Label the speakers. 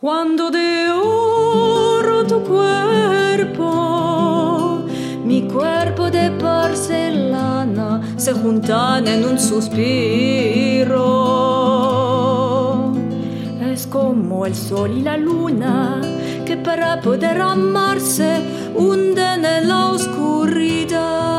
Speaker 1: Cuando de oro tu cuerpo, mi cuerpo de porcelana se juntan en un suspiro. Es como el sol y la luna que para poder amarse hunden en la oscuridad.